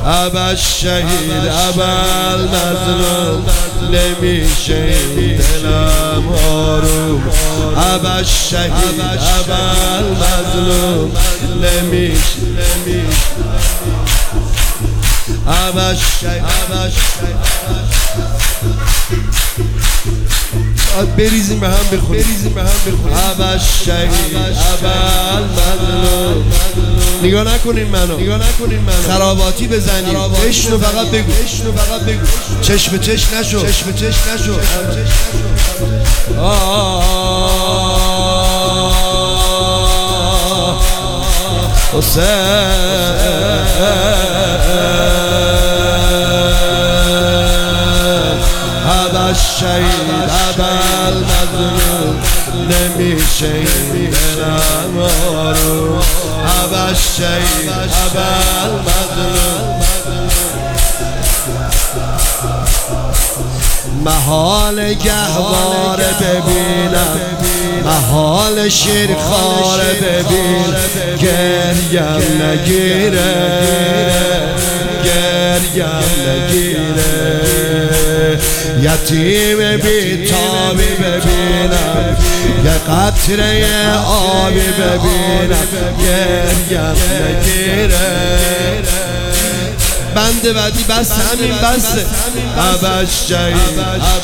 ابا شهید ابا مظلوم نمیشه دلم آروم ابا شهید ابا مظلوم نمیشه ابا شهید بریزیم به هم بخونیم ابا شهید ابا مظلوم. نگاه نکنین منو خراباتی بزنید، عشق فقط بگو چشم به چشم نشو حسین ابا شهید ابا مظلوم نمیشه دلم آروم ابا شهید ابا مظلوم. محال گهواره ببینم محال شیرخواره ببین گریم نگیره یتیم بی‌تابی ببینم یه قطره آبی ببینم گریم نگیره. بنده بعدی بس همین بسه ابا شهید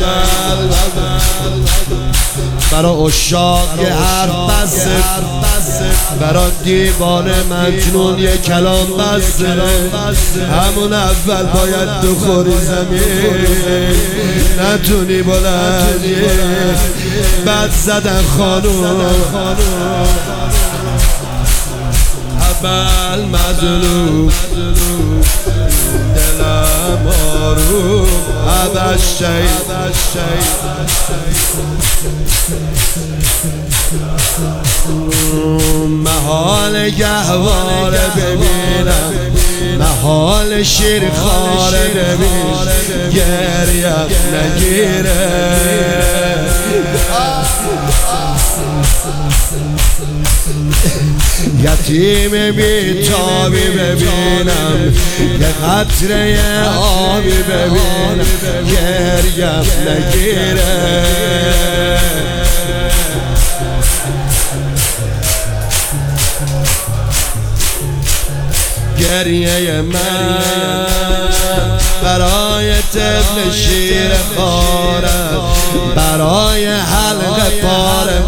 برا اشاق یه حرف بسه برا دیوانه مجنون یه کلام بسه همون اول باید بخوری زمین نتونی بلندی بد زدن خانوم ابا مظلوم دلم آروم ابا شهید محال گهواره ببینم محال شیرخواره ببین گریم نگیره یتیم بی‌تابی ببینم یه قطره آبی ببینم گریم نگیره. گریه من برای طفل شیر خارت برای حلقه پاره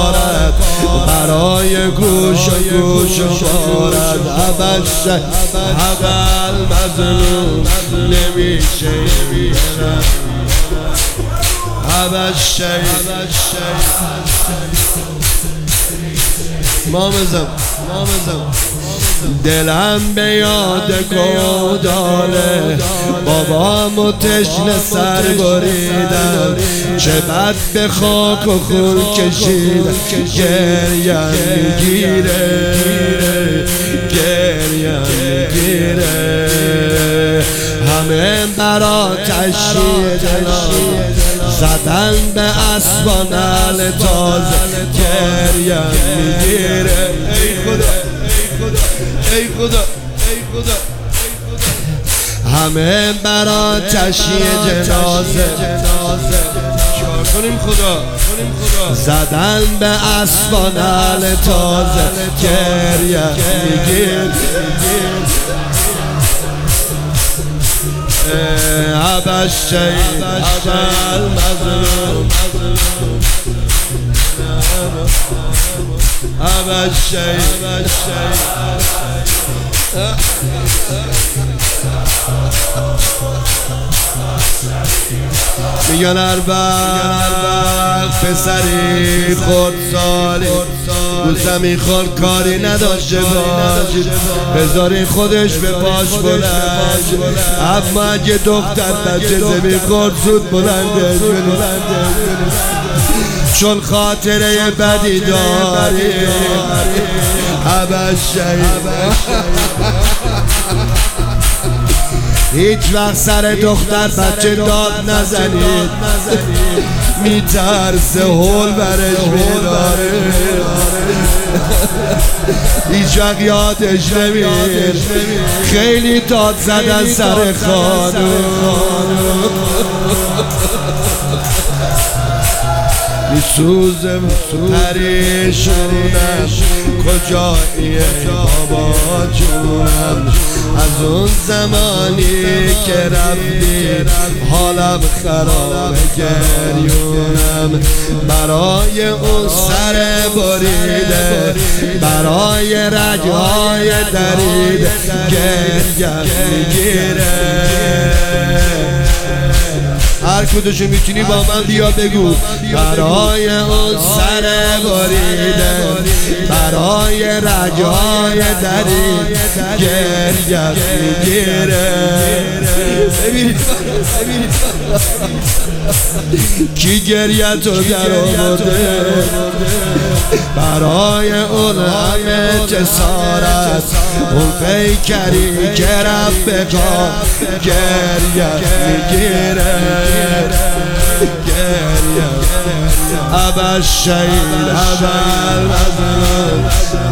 برای گوش بارد ابا شهید ابا مظلوم نمیشه ابا شهید مامزم دلم به یاد گوداله بابامو تشنه سر بریدم چه بد به خاک و خون کشیدم گریم میگیره همه برا تشیدن زدن به اسبان ال تازه گریم میگیره. ای خدا همه برا تشییع جنازه چیکار کنیم خدا زدن به اسبان ال تازه گریه میگیر ابا شهید ابا مظلوم ابا شهید میگن هر وقت پسری خودسالی رو زمین خال کاری نداشته باش بذاری خودش به پاش بلند اما اگه دختر بچه زمین خورد زود بلنده چون خاطره بدی داری ابا شهید هیچ وقت سر دختر بچه داد نزنید میترسه هول برش میداره هیچ وقت یادش نمیر خیلی داد زدن سر خانم میسوزم پریشونم کجاییه بابا جونم از اون زمانی که رفتی حالم خراب گریونم برای اون سر بریده برای رگهای دریده گریه میگیره هر کدوشو میتونی با من بیا بگو برای اون سر بریده برای رگهای دریده گریه میگیره کی گریه تو در آورده برای اون همه جسارت اون پیکری که رفت به کار گریه میگیره گریه ابر شهید ابر مظلوم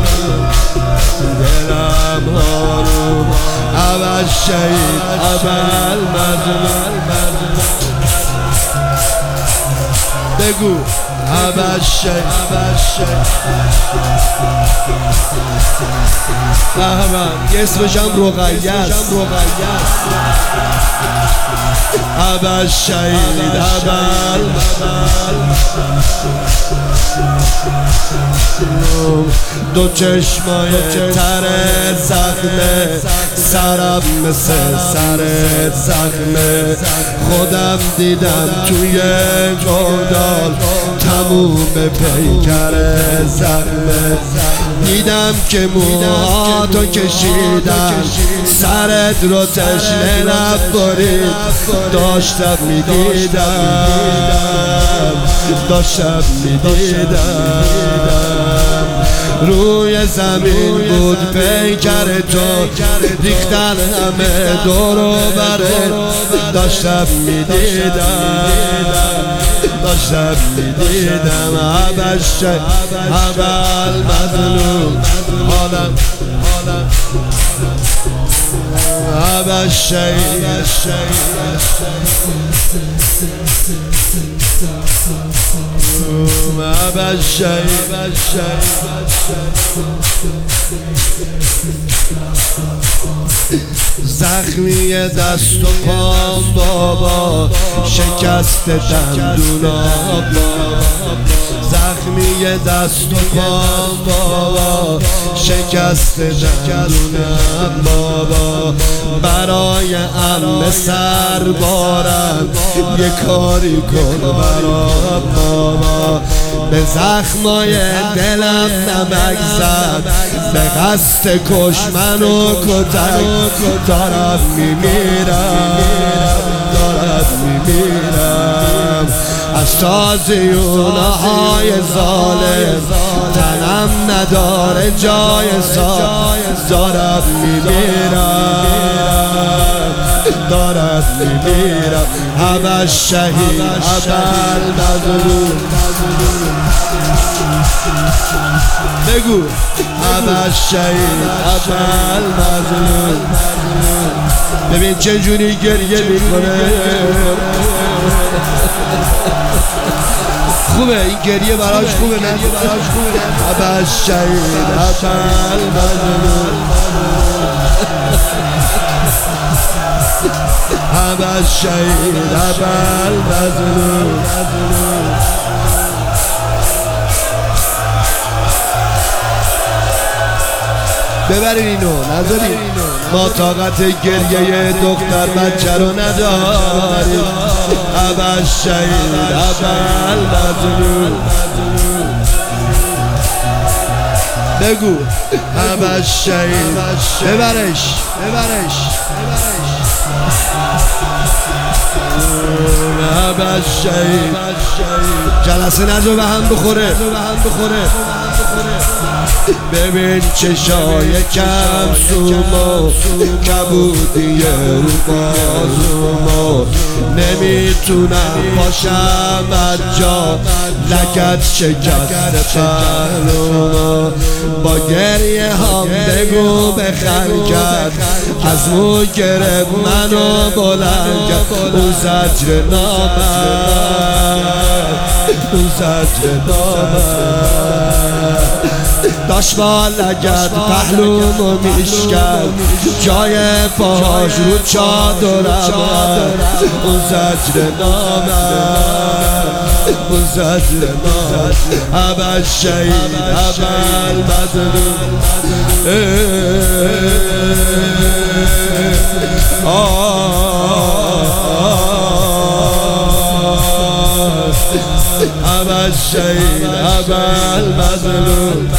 دلم هارون ابر شهید ابر مظلوم بگو ابر شهید یه اسمش هم رقیه است ابر شهید ابر دو چشمای تر زخمه سرم مثل سر زخمه خودم دیدم توی گودال تموم پیکر زخمه دیدم که موهاتو کشیدم سرت رو تشنه نبرید داشتم میدیدم روی زمین بود پیکر تو ریختن همه دور و بره داشتم میدیدم ابر شهید ابر مظلوم حالم ابر شهید ابر شهید زخمی دست و پام بابا شکست دندونام زخمی دست و پام بابا شکست دندونم بابا برای عمه سربارم یه کاری کن برام بابا به زخمای دلم نمک زد به قصد کش منو کتک دارم میمیرم از تازیونه های ظالم تنم نداره جای سال دارم میمیرم ابر شهید ابر مظلوم بگو ابر شهید ابر مظلوم ببین چه جوری گریه میکنه خوبه این گریه براش خوبه نه ابر شهید ابر مظلوم ابر شهید ابر مظلوم ببرین اینو نذارین ما طاقت گریه دختر بچه رو نداریم ابر شهید ابر مظلوم بگو ابر شهید ببرش ابر شهید جلسه نزو به هم بخوره ببین چشای کم سومو کبودی رو بازومو نمیتونم باشم از جا لگت شکست پهلومو با گریه هم بگو بخند کرد از مو گرفت منو بلند کرد اون زجر نامد اون زجر نامد داشت با لگت پهلومو میشکرد جای پاهاش رو چادرم اون زجر نامد اون زجر نامد اول شهید اول مظلوم اول شهید اول مظلوم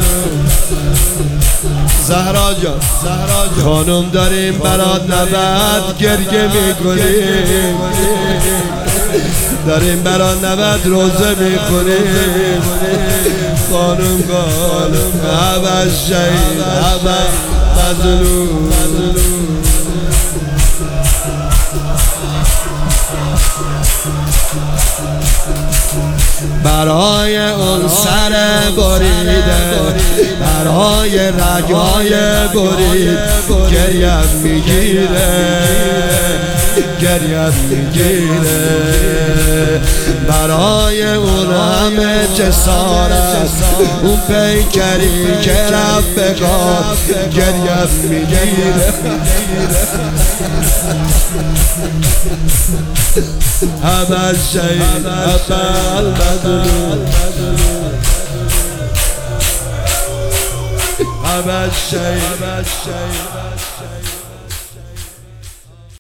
زهرا جان خانم داریم برات نود گریه میکنیم داریم برات نود روزه میخوریم خانم اول شهید اول مظلوم برای اون سر بریده برای رگای برید گریم میگیره برای اون همه جسارت اون پیکری که رفت بگار گریم میگیره اول شهید اول مظلوم اول شهید